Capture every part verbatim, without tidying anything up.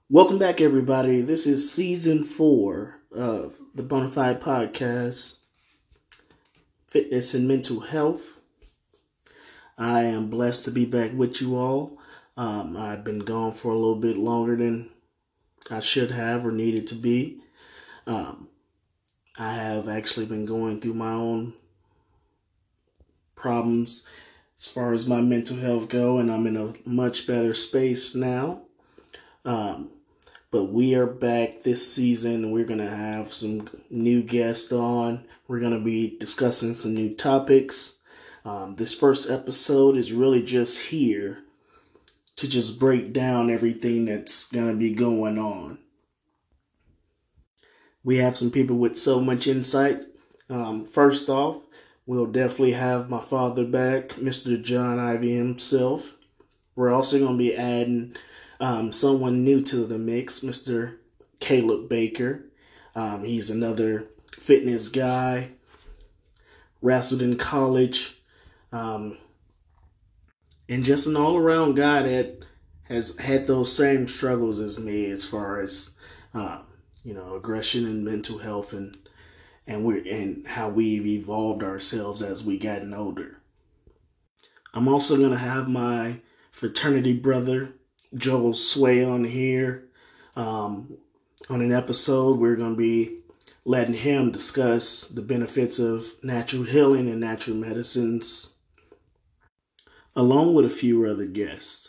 Welcome back, everybody. This is season four of the Bonafide Podcast, Fitness and Mental Health. I am blessed to be back with you all. Um, I've been gone for a little bit longer than I should have or needed to be. Um, I have actually been going through my own problems as far as my mental health go, and I'm in a much better space now. Um, But we are back this season, and we're going to have some new guests on. We're going to be discussing some new topics. Um, this first episode is really just here to just break down everything that's going to be going on. We have some people with so much insight. Um, first off, we'll definitely have my father back, Mister John Ivy himself. We're also going to be adding um, someone new to the mix, Mister Caleb Baker. Um, he's another fitness guy, wrestled in college, um, and just an all-around guy that has had those same struggles as me as far as uh, you know, aggression and mental health, and and we and how we've evolved ourselves as we gotten older. I'm also gonna have my fraternity brother Joel Sway on here. Um, on an episode, we're going to be letting him discuss the benefits of natural healing and natural medicines, along with a few other guests.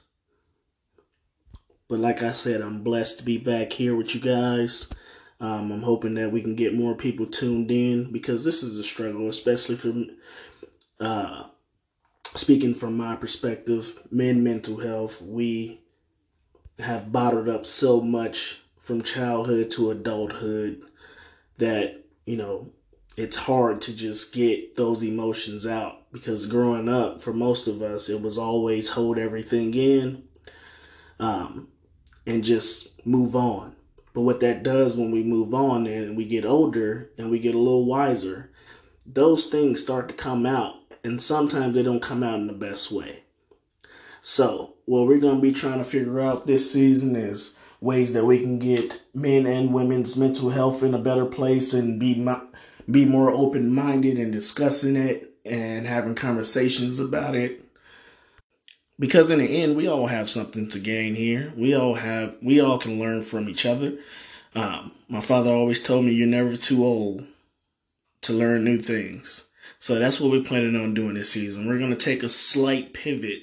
But like I said, I'm blessed to be back here with you guys. Um, I'm hoping that we can get more people tuned in, because this is a struggle, especially for uh, speaking from my perspective. Men mental health, we have bottled up so much from childhood to adulthood that, you know, it's hard to just get those emotions out, because growing up, for most of us, it was always hold everything in um, and just move on. But what that does when we move on and we get older and we get a little wiser, those things start to come out, and sometimes they don't come out in the best way. So, what we're going to be trying to figure out this season is ways that we can get men and women's mental health in a better place, and be be more open-minded and discussing it and having conversations about it. Because in the end, we all have something to gain here. We all have, we all can learn from each other. Um, my father always told me, you're never too old to learn new things. So that's what we're planning on doing this season. We're going to take a slight pivot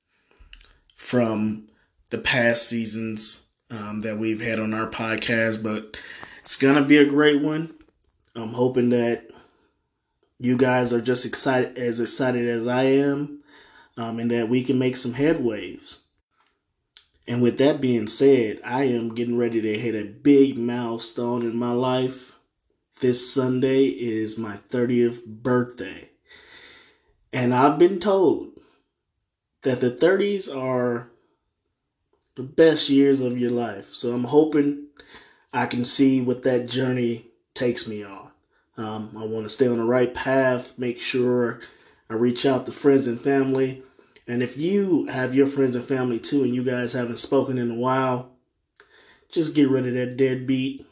from the past seasons um, that we've had on our podcast, but it's going to be a great one. I'm hoping that you guys are just excited, as excited as I am, um, and that we can make some headwaves. And with that being said, I am getting ready to hit a big milestone in my life. This Sunday is my thirtieth birthday. And I've been told that the thirties are the best years of your life. So I'm hoping I can see what that journey takes me on. Um, I want to stay on the right path, make sure I reach out to friends and family. And if you have your friends and family too, and you guys haven't spoken in a while, just get rid of that deadbeat,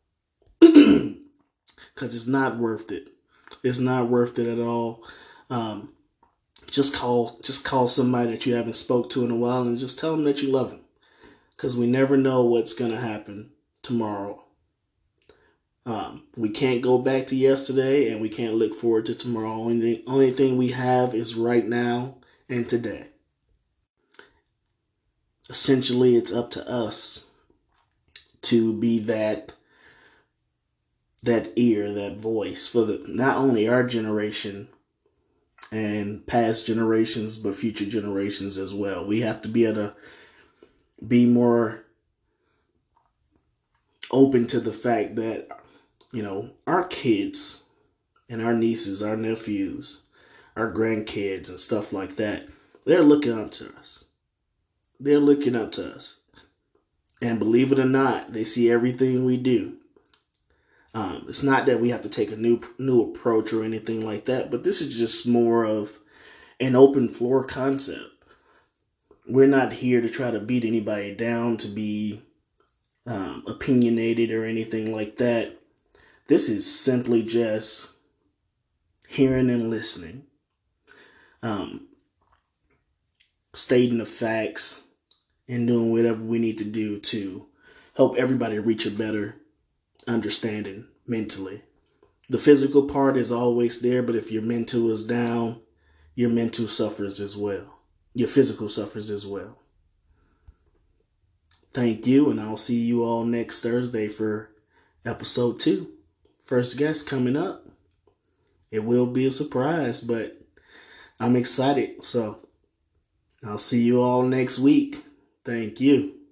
because it's not worth it. It's not worth it at all. Um, just call, just call somebody that you haven't spoke to in a while, and just tell them that you love them, because we never know what's gonna happen tomorrow. Um, we can't go back to yesterday, and we can't look forward to tomorrow. Only, only thing we have is right now and today. Essentially, it's up to us to be that that ear, that voice for the not only our generation and past generations, but future generations as well. We have to be able to be more open to the fact that, you know, our kids and our nieces, our nephews, our grandkids and stuff like that, they're looking up to us. They're looking up to us. And believe it or not, they see everything we do. Um, it's not that we have to take a new new approach or anything like that, but this is just more of an open floor concept. We're not here to try to beat anybody down, to be um, opinionated or anything like that. This is simply just hearing and listening, um, stating the facts, and doing whatever we need to do to help everybody reach a better understanding mentally. The physical part is always there, but if your mental is down, your mental suffers as well. Your physical suffers as well. Thank you, and I'll see you all next Thursday for episode two. First guest coming up. It will be a surprise, but I'm excited. So I'll see you all next week. Thank you.